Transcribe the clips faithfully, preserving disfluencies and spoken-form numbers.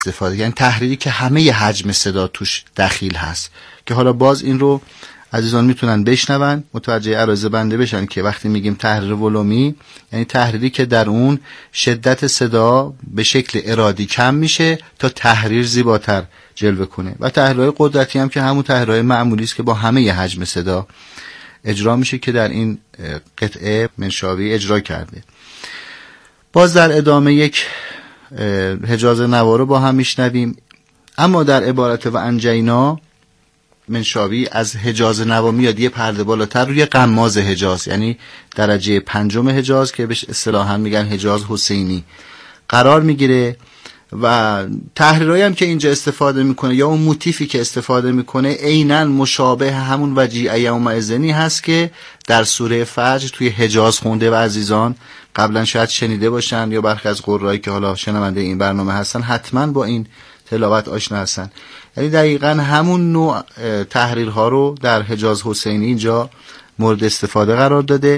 استفاده، یعنی تحریری که همه حجم صدا توش دخیل هست، که حالا باز این رو عزیزان میتونن بشنون متوجه عرض بنده بشن که وقتی میگیم تحریر ولومی یعنی تحریری که در اون شدت صدا به شکل ارادی کم میشه تا تحریر زیباتر جلوه کنه، و تحریرهای قدرتی هم که همون تحریرهای معمولی است که با همه حجم صدا اجرا میشه که در این قطعه منشاوی اجرا کرده. باز در ادامه یک حجاز نوا رو با هم میشنویم. اما در عبارت و انجینا منشاوی از حجاز نوا میاد یه پرده بالاتر روی غماز حجاز، یعنی درجه پنجم حجاز که بهش اصطلاحاً میگن حجاز حسینی قرار میگیره، و تحریرایی هم که اینجا استفاده میکنه یا اون موتیفی که استفاده میکنه عیناً مشابه همون وجیع یومئذنی هست که در سوره فجر توی حجاز خونده و عزیزان قبلا شاید شنیده باشن یا برخی از قرایی که حالا شنونده این برنامه هستن حتما با این تلاوت آشنا هستن. یعنی دقیقاً همون نوع تحریرها رو در حجاز حسینی اینجا مورد استفاده قرار داده.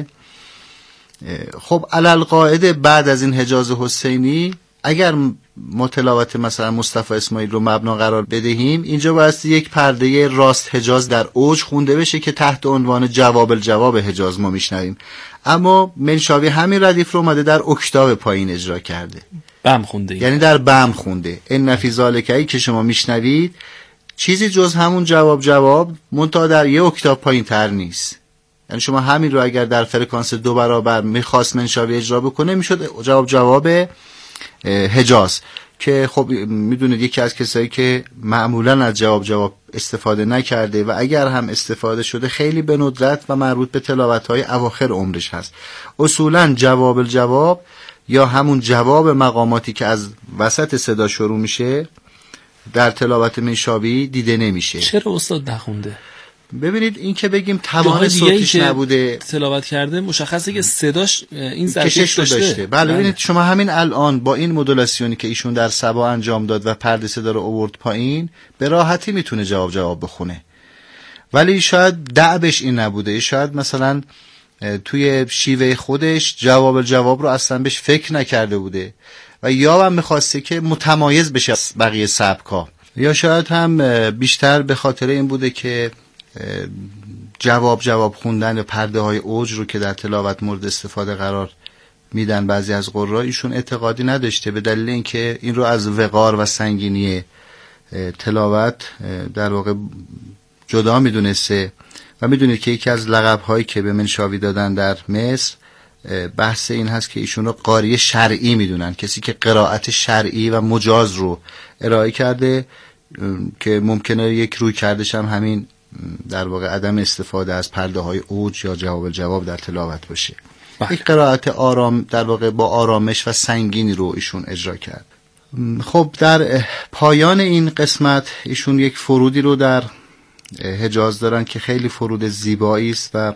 خب علالقاعده بعد از این حجاز حسینی اگر ما تلاوت مثلا مصطفی اسماعیل رو مبنا قرار بدهیم، اینجا باید یک پرده راست حجاز در اوج خونده بشه که تحت عنوان جواب الجواب حجاز ما میشنویم، اما منشاوی همین ردیف رو اومده در اکتاو پایین اجرا کرده، بم خونده، یعنی در بم خونده. این فی ذالک که شما میشنوید چیزی جز همون جواب جواب منتها در یه اکتاو پایین تر نیست. یعنی شما همین رو اگر در فرکانس دو برابر میخواست منشاوی اجرا بکنه میشد جواب جواب حجاز، که خب میدونید یکی از کسایی که معمولا از جواب جواب استفاده نکرده و اگر هم استفاده شده خیلی به ندرت و مربوط به تلاوت‌های اواخر عمرش هست. اصولا جواب الجواب یا همون جواب مقاماتی که از وسط صدا شروع میشه در تلاوت منشاوی دیده نمیشه. چرا استاد نخونده؟ ببینید این که بگیم توان صوتیش نبوده تلاوت کرده مشخصه که صداش این ظرفیت داشته. داشته بله ببینید شما همین الان با این مدولاسیونی که ایشون در سبا انجام داد و پرده صدا رو آورد پایین به راحتی میتونه جواب جواب بخونه، ولی شاید دعبش این نبوده، شاید مثلا توی شیوه خودش جواب الجواب رو اصلا بهش فکر نکرده بوده و یا هم میخواسته که متمایز بشه بقیه سبکا، یا شاید هم بیشتر به خاطر این بوده که جواب جواب خوندن پرده های اوج رو که در تلاوت مورد استفاده قرار میدن بعضی از قرا ایشون اعتقادی نداشته، به دلیل اینکه این رو از وقار و سنگینی تلاوت در واقع جدا میدونسته. و میدونید که یکی از لقب هایی که به منشاوی دادن در مصر بحث این هست که ایشون رو قاری شرعی میدونن، کسی که قرائت شرعی و مجاز رو ارائه کرده، که ممکنه یک روی کردش هم همین در واقع عدم استفاده از پرده های اوج یا جواب الجواب در تلاوت باشه. بله. یک قرائت آرام در واقع با آرامش و سنگینی رو ایشون اجرا کرد. خب در پایان این قسمت ایشون یک فرودی رو در حجاز دارن که خیلی فرود زیبایی است و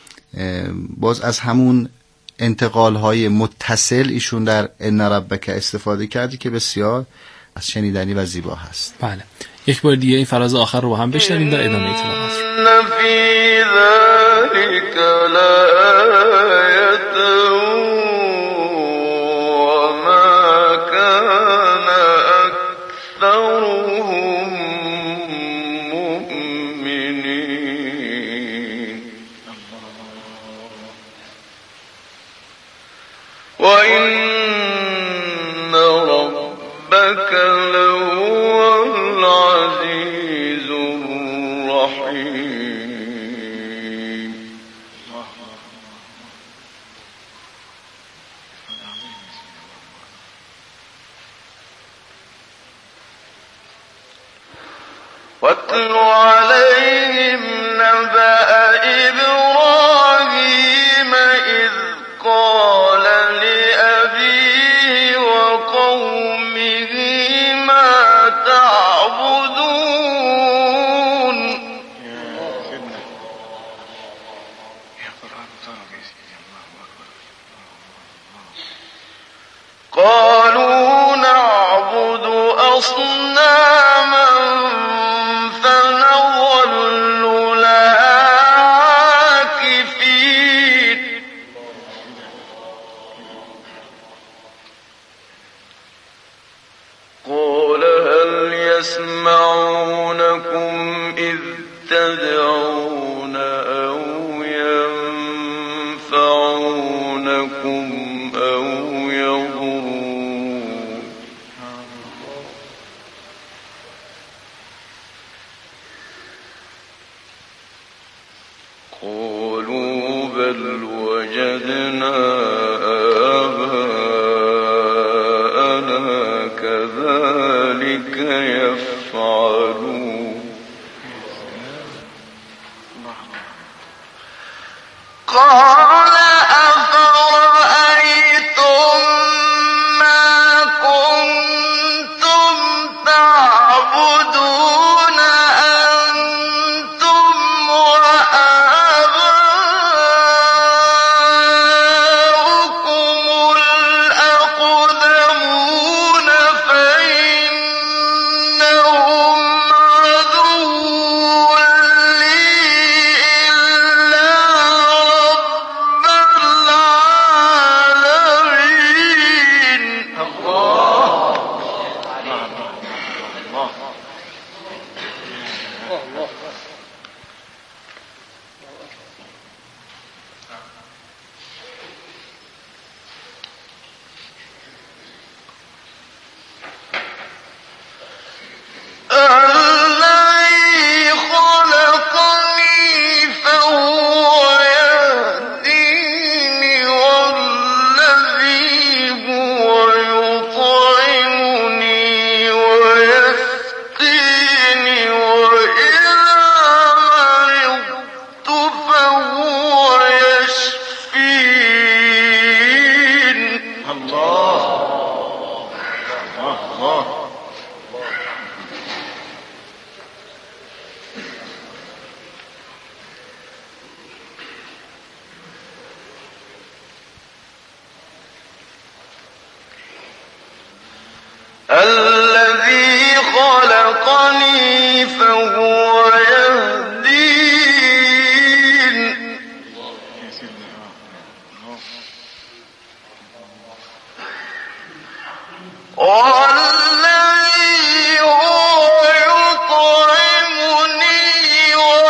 باز از همون انتقال های متصل ایشون در ان ربک استفاده کردی که بسیار از شنیدنی و زیبا هست. بله یک بار دیگه این فراز آخر رو با هم بشنویم در ادامه تلاوت رو. فی ذلک لآیة و ما کان اکثرهم مؤمنین و این ربک لهو العزیز الرحیم. واتل علیهم نبأ ابراهیم اذ قال لأبیه وقومه ما تعبدون. قالوا نعبد أصناما فنظل لها عاكفين. قال يسمعونكم إذ تدعون أو ينفعونكم أو يضرون قالوا بل وجدنا آباءنا كذلك يفعلون قال أفرأيتم ما كنتم تعبدون أنتم وآباؤكم الأقدمون فإنهم عدو لي إلا رب العالمين. الذي خلقني فهو يهديني والذي هو يطعمني ويسقيني وإذا مرضت فهو يشفين. الذي خلقني فهو يهدين والذي هو يطعمني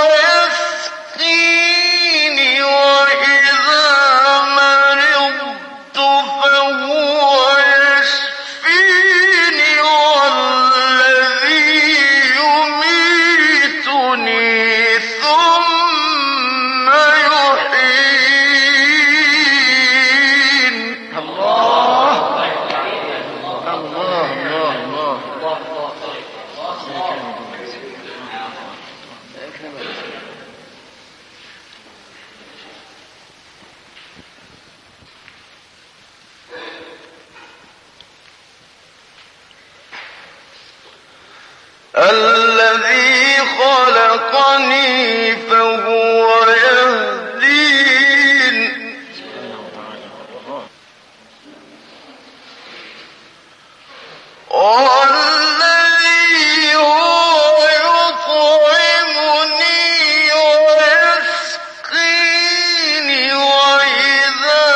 ويسقيني وإذا مرضت فهو يشفيني والذي يميتني ثم يحيين. الذي خلقني فهو يهدين والذي هو يطعمني ويسقيني وإذا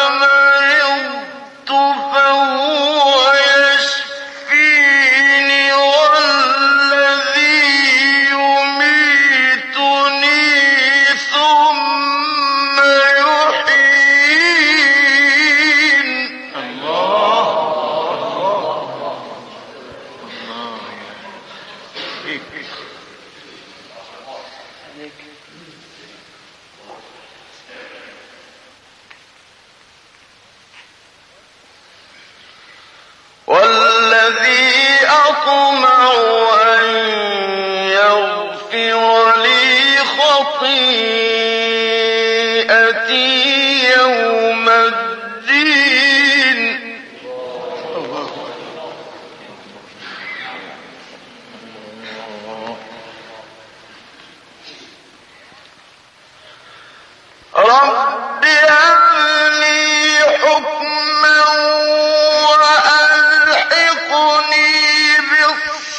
مرضت فهو يشفيني والذي يميتني ثم يحيين. والذي أطمع أن يغفر لي خطيئتي يوم الدين. رب هب لي حكما وألحقني بالصالحين.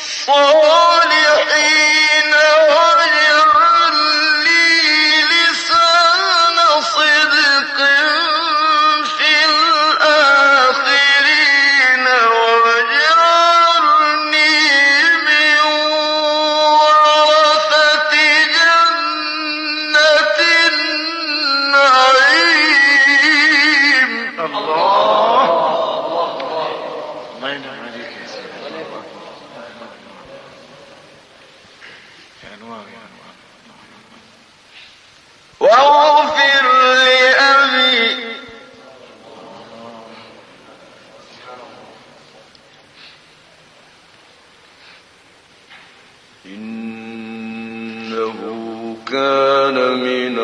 إنه كان من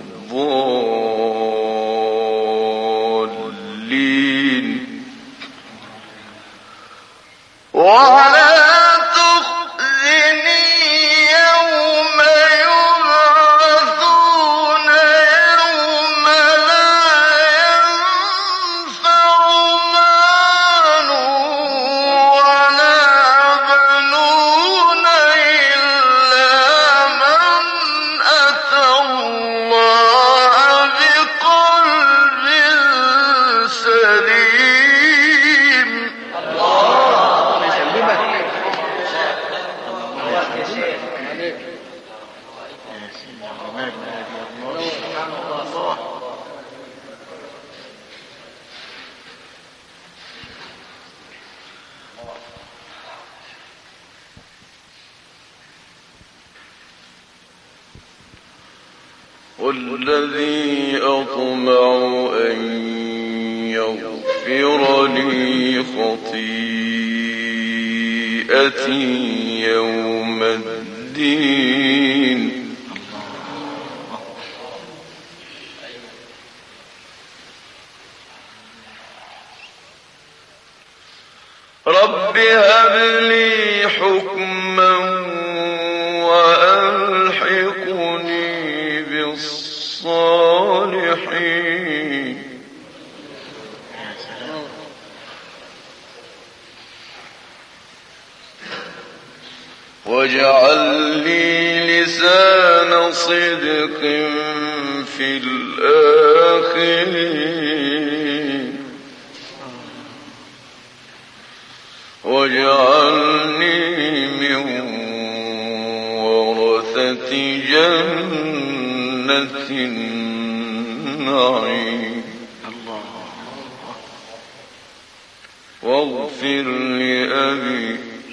الضالين ولا تخزني يوم يبعثون يوم لا ينفع مال ولا بنون إلا من أتى الله بقلب سليم. والذي أطمع أن يغفر لي خطيئتي يوم الدين رب هب لي حكما وألحقني بالصالحين واجعل لي لسان صدق في الآخرين واجعلني من ورثة جنة النعيم واغفر لأبي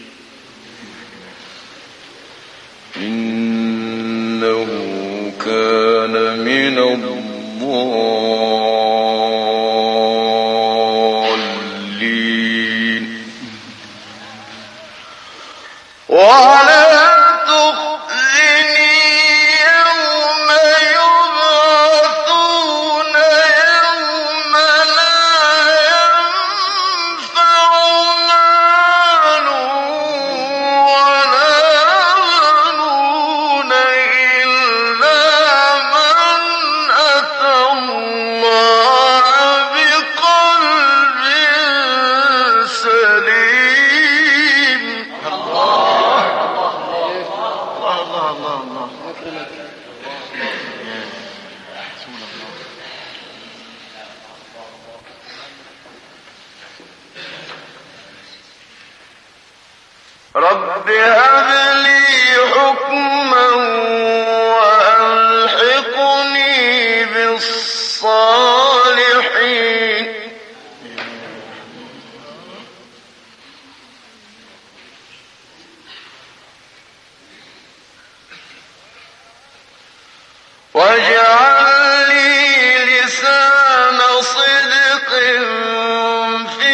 إنه كان من الضالين ولا تخزني يوم يبعثون يوم لا ينفع مال ولا بنون إلا من أتى الله بقلب سليم. رب هب لي حكما وألحقني بالصالحين واجعل لي لسان صدق في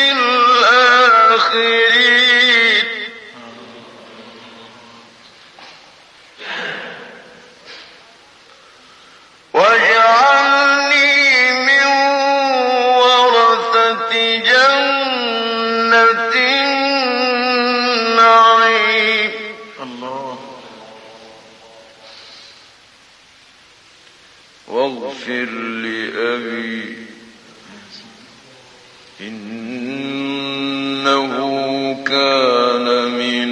الآخرين واجعلني من ورثة جنة النعيم واغفر لأبي إنه كان من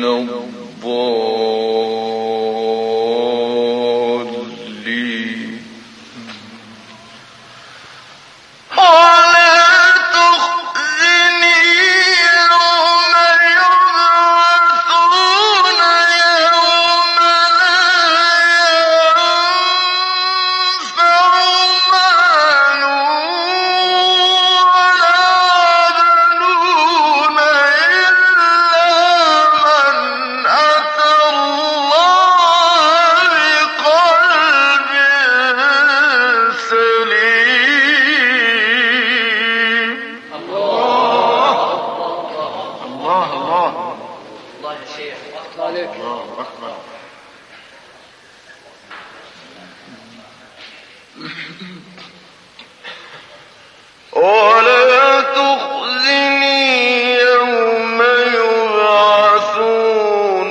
الضالين ولا تخزني يوم يبعثون يوم لا ينفع مال ولا بنون إلا من أتى ولا تخزني يوم يبعثون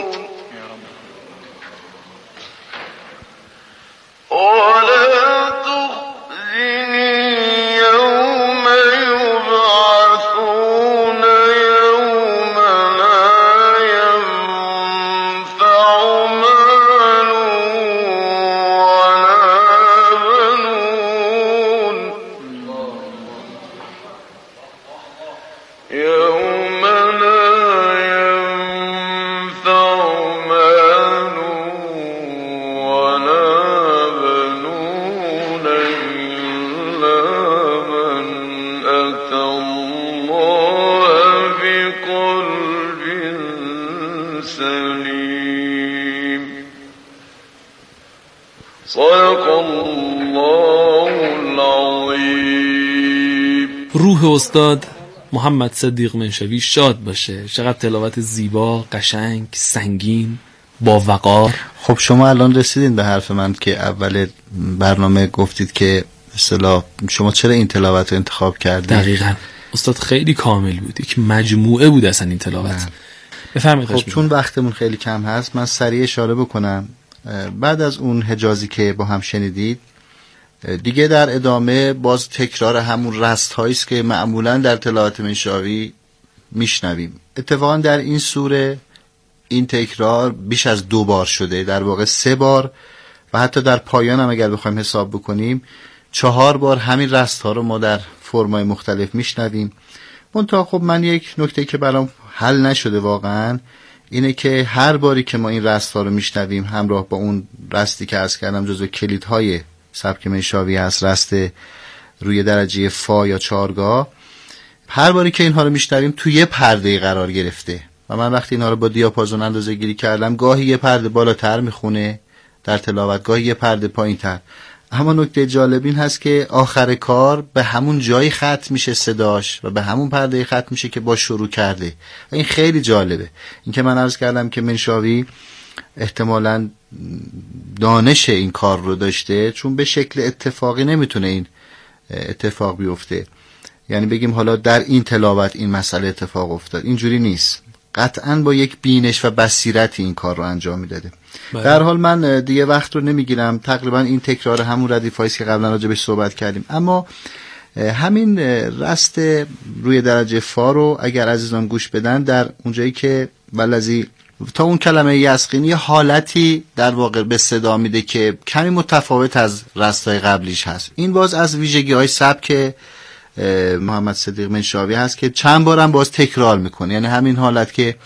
ولا تخزني يوم يبعثون يوم لا ينفع مال ولا بنون يوم لا ينفع مال ولا بنون إلا من أتى الله بقلب سليم صدق الله العظيم. روح استاد محمد صدیق منشوی شاد باشه. چقدر تلاوت زیبا، قشنگ، سنگین، با وقار. خب شما الان رسیدین به حرف من که اول برنامه گفتید که اصطلاح شما چرا این تلاوت رو انتخاب کردید. دقیقاً استاد خیلی کامل بود، یک مجموعه بود اصلا این تلاوت. بفرمایید. خب چون وقتمون خیلی کم هست من سریع اشاره بکنم. بعد از اون حجازی که با هم شنیدید دیگه در ادامه باز تکرار همون رست هاییست که معمولا در تلاوت منشاوی میشنویم. اتفاقا در این سوره این تکرار بیش از دو بار شده، در واقع سه بار و حتی در پایان هم اگر بخوایم حساب بکنیم چهار بار همین رست ها رو ما در فرمای مختلف میشنویم. منتها خب من یک نکته که برام حل نشده واقعا اینه که هر باری که ما این رست ها رو میشنویم همراه با اون رستی که عرض کردم جزو کلیدهای سبک منشاوی هست، رست روی درجه فا یا چارگاه، هر باری که اینها رو میشنویم توی یه پرده قرار گرفته و من وقتی اینها رو با دیاپازون اندازه گیری کردم گاهی یه پرده بالاتر میخونه در تلاوت، گاهی یه پرده پایین تر. اما نکته جالب این هست که آخر کار به همون جایی ختم میشه صداش و به همون پرده ختم میشه که با شروع کرده و این خیلی جالبه. این که من عرض کردم که منشاوی احتمالاً دانش این کار رو داشته، چون به شکل اتفاقی نمیتونه این اتفاق بیفته، یعنی بگیم حالا در این تلاوت این مسئله اتفاق افتاد، اینجوری نیست، قطعاً با یک بینش و بصیرتی این کار رو انجام میداده. در حال من دیگه وقت رو نمیگیرم، تقریبا این تکرار همون ردیفایی که قبلا راجع بهش صحبت کردیم. اما همین رست روی درجه فا رو اگر عزیزان گوش بدن در اونجایی که والذی تا اون کلمه یسقینی حالتی در واقع به صدا میده که کمی متفاوت از رستای قبلیش هست. این باز از ویژگی های سبک محمد صدیق منشاوی هست که چند بارم باز تکرار میکنه، یعنی همین حالت که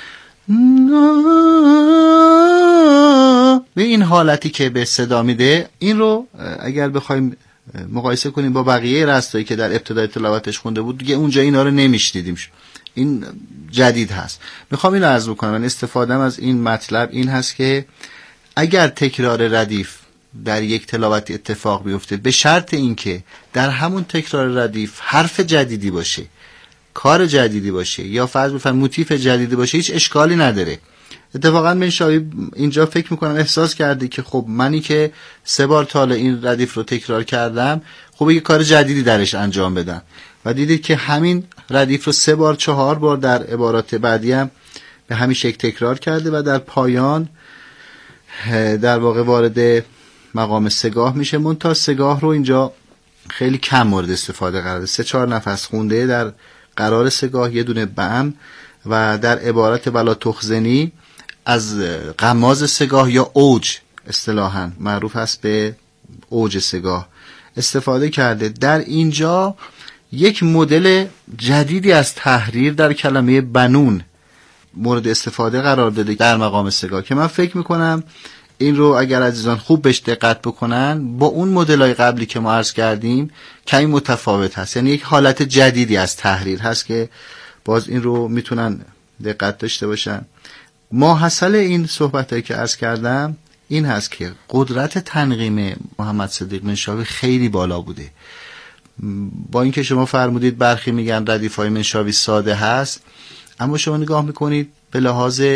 به این حالتی که به صدا میده، این رو اگر بخوایم مقایسه کنیم با بقیه رستایی که در ابتدای تلاوتش خونده بود دیگه اونجا اینا رو نمیشنیدیم. این جدید هست. میخوام این رو عرض بکنم، من استفادهم از این مطلب این هست که اگر تکرار ردیف در یک تلاوت اتفاق بیفته به شرط اینکه در همون تکرار ردیف حرف جدیدی باشه، کار جدیدی باشه یا فرض بفرمایید موتیف جدیدی باشه، هیچ اشکالی نداره. اتفاقا منشاوی اینجا فکر میکنم احساس کرده که خب منی که سه بار تا این ردیف رو تکرار کردم خب یه کار جدیدی درش انجام بدم و دیدید که همین ردیف رو سه بار چهار بار در عبارات بعدی هم به همین شکل تکرار کرده و در پایان در واقع وارد مقام سگاه میشه. منتها سگاه رو اینجا خیلی کم مورد استفاده قرار ده، سه چهار نفس خونده در قرار سگاه، یه دونه بم و در عبارت ولا تخزنی از غماز سگاه یا اوج اصطلاحاً معروف هست به اوج سگاه استفاده کرده. در اینجا یک مدل جدیدی از تحریر در کلمه بنون مورد استفاده قرار داده در مقام سگاه که من فکر میکنم این رو اگر عزیزان خوب بهش دقت بکنن با اون مدل‌های قبلی که ما عرض کردیم کمی متفاوت هست، یعنی یک حالت جدیدی از تحریر هست که باز این رو میتونن دقت داشته باشن. ماحصل این صحبتایی که عرض کردم این هست که قدرت تنظیم محمد صدیق منشاوی خیلی بالا بوده. با اینکه شما فرمودید برخی میگن ردیف‌های منشاوی ساده هست، اما شما نگاه میکنید به لحاظ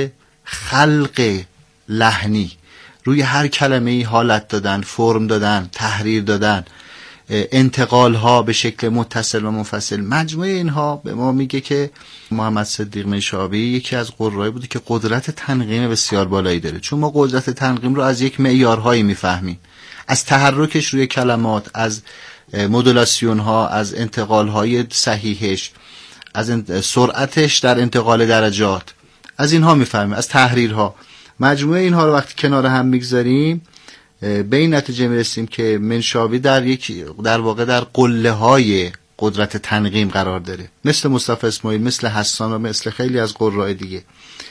خلق لحنی، روی هر کلمه‌ای حالت دادن، فرم دادن، تحریر دادن، انتقال ها به شکل متصل و منفصل، مجموعه اینها به ما میگه که محمد صدیق منشاوی یکی از قرایی بوده که قدرت تنقیم بسیار بالایی داره. چون ما قدرت تنقیم رو از یک معیارهایی میفهمیم، از تحرکش روی کلمات، از مدولاسیون ها، از انتقال های صحیحش، از سرعتش در انتقال درجات، از اینها میفهمیم، از تحریرها. مجموعه اینها رو وقتی کنار هم میگذاریم به این نتیجه میرسیم که منشاوی در یک در واقع در قله های قدرت تنقیم قرار داره، مثل مصطفی اسماعیل، مثل حسان و مثل خیلی از قرای دیگه.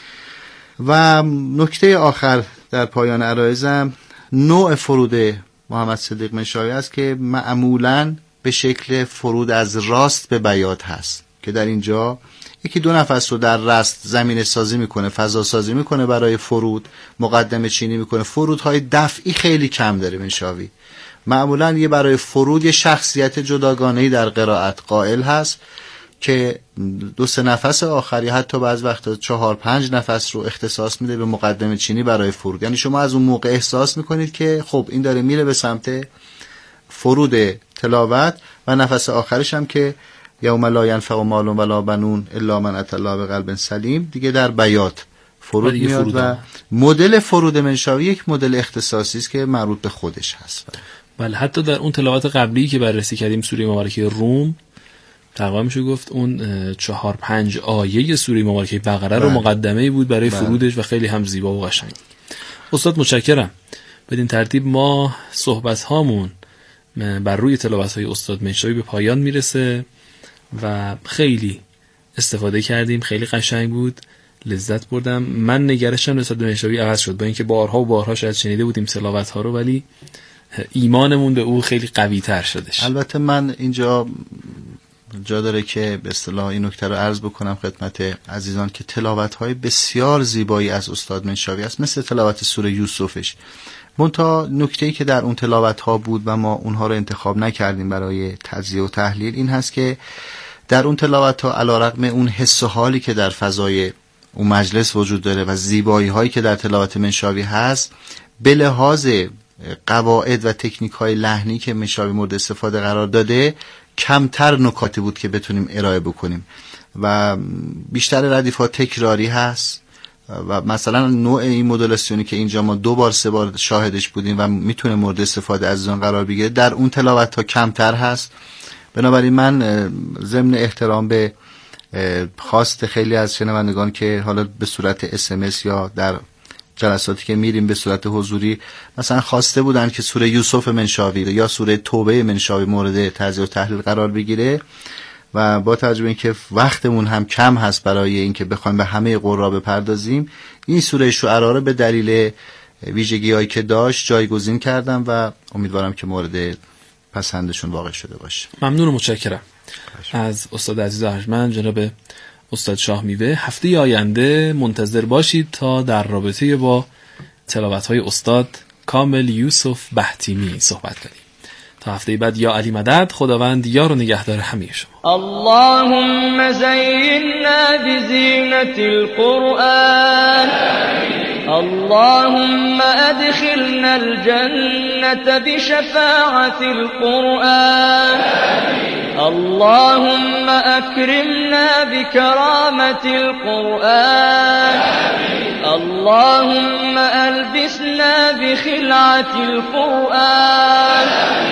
و نکته آخر در پایان عرایزم، نوع فرود محمد صدیق منشاوی است که معمولاً به شکل فرود از راست به بیات هست، که در اینجا یکی دو نفس رو در رست زمین سازی میکنه، فضا سازی میکنه برای فرود، مقدمه چینی میکنه. فرودهای دفعی خیلی کم داره منشاوی. معمولا یه برای فرود یه شخصیت جداگانه‌ای در قرائت قائل هست که دو سه نفس آخری، حتی بعض وقتا چهار پنج نفس رو اختصاص میده به مقدمه چینی برای فرود. یعنی شما از اون موقع احساس میکنید که خب این داره میره به سمت فرود تلاوت، و نفس آخرش هم که یوم لا ینفع مال ولا بنون الا من اتى الله بقلب سلیم دیگه در بیات فرود میاد. فرود و مدل فرود منشاوی یک مدل اختصاصی است که مربوط به خودش هست. بله، حتی در اون تلاوت قبلی که بررسی کردیم سوره مبارکه روم، تقریبا میشه گفت اون چهار پنج آیه سوره مبارکه بقره رو مقدمه‌ای بود برای بله. فرودش و خیلی هم زیبا و قشنگ. استاد متشکرم. بدین ترتیب ما صحبت هامون بر روی تلاوت های استاد منشاوی به پایان میرسه و خیلی استفاده کردیم، خیلی قشنگ بود، لذت بردم. من نگرشم نسبت به منشاوی عوض شد، با اینکه بارها و بارها شاید شنیده بودیم تلاوت ها رو، ولی ایمانمون به او خیلی قوی تر شدش. البته من اینجا جا داره که به اصطلاح این نکته رو عرض بکنم خدمت عزیزان که تلاوت های بسیار زیبایی از استاد منشاوی است، مثل تلاوت سوره یوسفش. منتها نکته‌ای که در اون تلاوت ها بود و ما اونها رو انتخاب نکردیم برای تجزیه و تحلیل این هست که در اون تلاوت ها علیرغم اون حس و حالی که در فضای اون مجلس وجود داره و زیبایی هایی که در تلاوت منشاوی هست، به لحاظ قواعد و تکنیک های لحنی که منشاوی مورد استفاده قرار داده کمتر نکاتی بود که بتونیم ارائه بکنیم و بیشتر ردیفات تکراری هست. و مثلا نوع این مدولاسیونی که اینجا ما دو بار سه بار شاهدش بودیم و میتونه مورد استفاده عزیزان قرار بگیره، در اون تلاوت ها کمتر هست. بنابراین من ضمن احترام به خواست خیلی از شنوندگان که حالا به صورت اس ام اس یا در جلساتی که میریم به صورت حضوری مثلا خواسته بودن که سوره یوسف منشاوی یا سوره توبه منشاوی مورد تجزیه و تحلیل قرار بگیره، و با توجه به اینکه وقتمون هم کم هست برای اینکه بخوایم به همه قرآن بپردازیم، این سوره شعرا رو به دلیل ویژگی‌هایی که داشت جایگزین کردم و امیدوارم که مورد پسندشون واقع شده باشه. ممنون و متشکرم از استاد عزیز ارجمند جناب استاد شاه میوه. هفته آینده منتظر باشید تا در رابطه با تلاوت‌های استاد کامل یوسف بهتیمی صحبت کنیم. تا هفته بعد، یا علی مدد. خداوند یار و نگهدار همه شما. اللهم زینا بزینة القرآن، اللهم ادخلنا الجنة بشفاعة القرآن، اللهم اكرمنا بكرامة القرآن، اللهم البسنا بخلعة القرآن،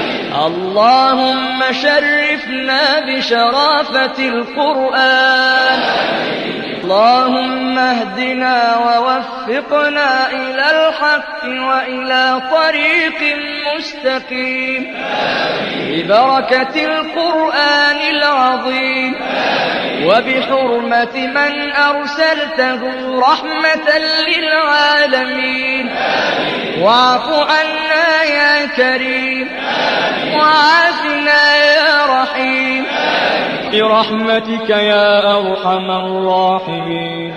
اللهم شرفنا بشرافة القرآن، اللهم اهدنا ووفقنا إلى الحق وإلى طريق مستقيم ببركة القرآن العظيم وبحرمة من أرسلته رحمة للعالمين. واعف عنا يا كريم وعافنا يا رحيم برحمتك يا أرحم الراحمين.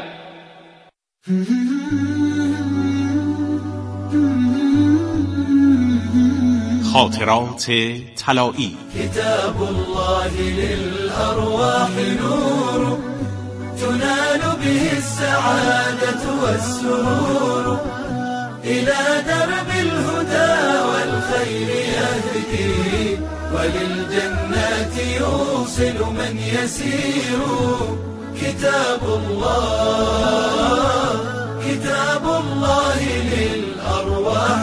خاطرات طلایی. كتاب الله للأرواح نور تنال به السعادة والسرور إلى درب الهدى والخير يهدي وللجنات يوصل من يسير كتاب الله كتاب الله للأرواح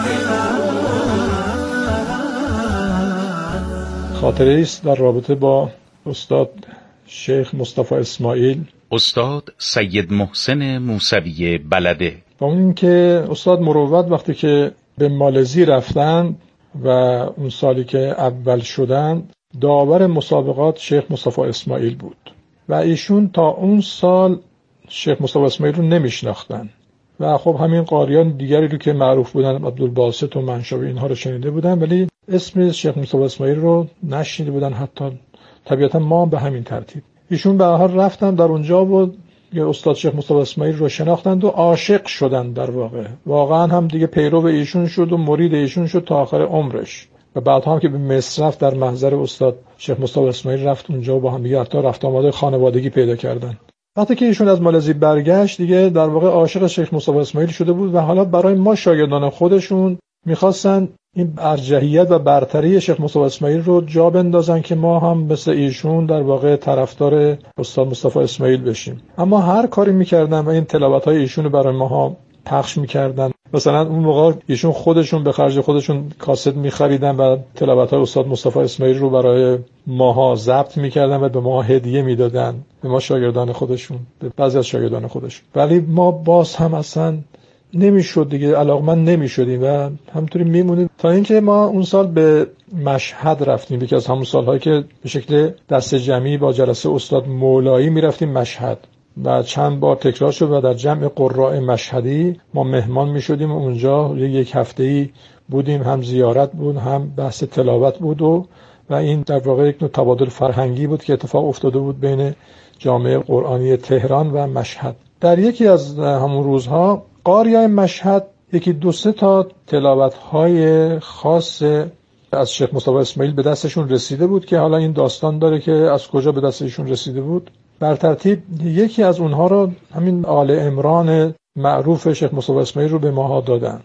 خاطره است در رابطه با استاد شیخ مصطفی اسماعیل، استاد سید محسن موسوی بلده. با اون که استاد مروت وقتی که به مالزی رفتن و اون سالی که اول شدن، داور مسابقات شیخ مصطفی اسماعیل بود و ایشون تا اون سال شیخ مصطفی اسماعیل رو نمیشناختن و خب همین قاریان دیگری رو که معروف بودن، عبدالباسط و منشاوی، اینها رو شنیده بودن ولی اسم شیخ مصطفی اسماعیل رو نشنیده بودن. حتی طبیعتا ما به همین ترتیب. ایشون به هر حال رفتن در اونجا و یه استاد شیخ مصطفی اسماعیل رو شناختند و عاشق شدن. در واقع واقعا هم دیگه پیرو ایشون شد و مرید ایشون شد تا آخر عمرش و بعد هم که به مصر رفت در محضر استاد شیخ مصطفی اسماعیل رفت اونجا و با هم دیگه حتی رفت آمد خانوادگی پیدا کردن. وقتی که ایشون از مالزی برگشت دیگه در واقع عاشق شیخ مصطفی اسماعیل شده بود و حالا برای ما شاگردان خودشون می‌خواستن این ارجحیت و برتری شیخ مصطفی اسماعیل رو جا بندازن که ما هم مثل ایشون در واقع طرفدار استاد مصطفی اسماعیل بشیم. اما هر کاری می‌کردن و این تلاوت‌های ایشون رو برای ماها پخش می‌کردن. مثلا اون موقع ایشون خودشون به خرج خودشون کاست می‌خریدن و تلاوت‌های استاد مصطفی اسماعیل رو برای ماها ضبط می‌کردن و به ما هدیه میدادن، به ما شاگردان خودشون، به بعضی از شاگردان خودشون. ولی ما باز هم اصلا نمیشد دیگه، علاقمند نمیشدیم و همونطوری میمونیم تا اینکه ما اون سال به مشهد رفتیم. یکی از همون سال‌هایی که به شکل دست جمعی با جلسه استاد مولایی میرفتیم مشهد و چند بار تکرار شد و در جمع قراء مشهدی ما مهمان میشدیم و اونجا یک هفته‌ای بودیم، هم زیارت بود هم بحث تلاوت بود و و این در واقع یک نوع تبادل فرهنگی بود که اتفاق افتاده بود بین جامعه قرآنی تهران و مشهد. در یکی از همون روزها قاریای مشهد یکی دو سه تا تلاوت‌های خاص از شیخ مصطفی اسماعیل به دستشون رسیده بود که حالا این داستان داره که از کجا به دستشون رسیده بود. بر ترتیب یکی از اونها رو همین آل عمران معروف شیخ مصطفی اسماعیل رو به ماها دادن.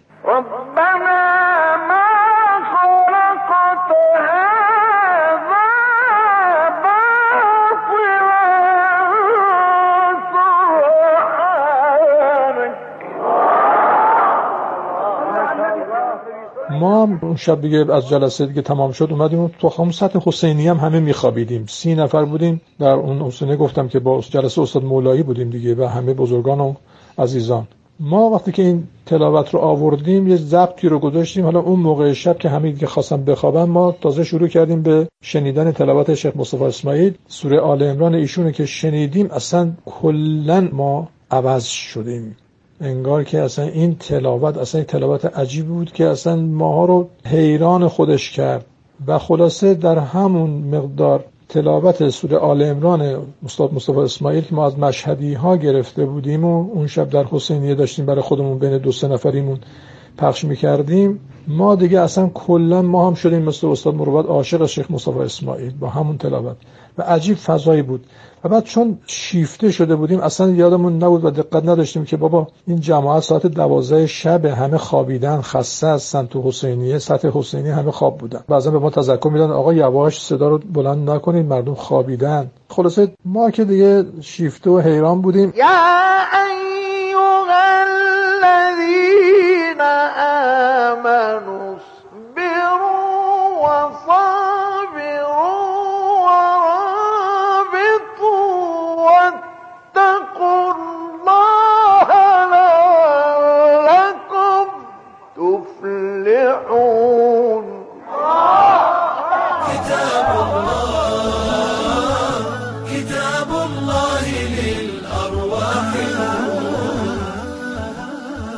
ما اون شب دیگه از جلسه دیگه تمام شد اومدیم تو همون سطح حسینی هم همه میخوابیدیم. سی نفر بودیم در اون حسینی، گفتم که با جلسه استاد مولایی بودیم دیگه و همه بزرگان و عزیزان. ما وقتی که این تلاوت رو آوردیم یه ضبطی رو گذاشتیم. حالا اون موقع شب که همه دیگه خواستن بخوابن ما تازه شروع کردیم به شنیدن تلاوت شیخ مصطفی اسماعیل. سوره آل عمران ایشونو که شنیدیم اصلا کلا ما عوض شدیم. انگار که اصلا این تلاوت اصلا این تلاوت عجیبی بود که اصلا ماها رو حیران خودش کرد و خلاصه در همون مقدار تلاوت سوره آل عمران استاد مصطفی اسماعیل که ما از مشهدی ها گرفته بودیم و اون شب در حسینیه داشتیم برای خودمون بین دو سه نفریمون پخش میکردیم، ما دیگه اصلا کلا ما هم شدیم مثل استاد مروت عاشق شیخ مصطفی اسماعیل با همون تلاوت و عجیب فضایی بود. و بعد چون شیفته شده بودیم اصلا یادمون نبود و دقت نداشتیم که بابا این جماعت ساعت دوازده شب همه خوابیدن، خسته هستن، تو حسینیه سطح حسینی همه خواب بودن. بعضا به ما تذکر میدن آقا یواش صدا رو بلند نکنید مردم خوابیدن. خلاصه ما که دیگه شیفته و حیران بودیم. یا ایها الذین آمنوا اصبروا و صابروا واتقوا الله لعلكم تفلحون.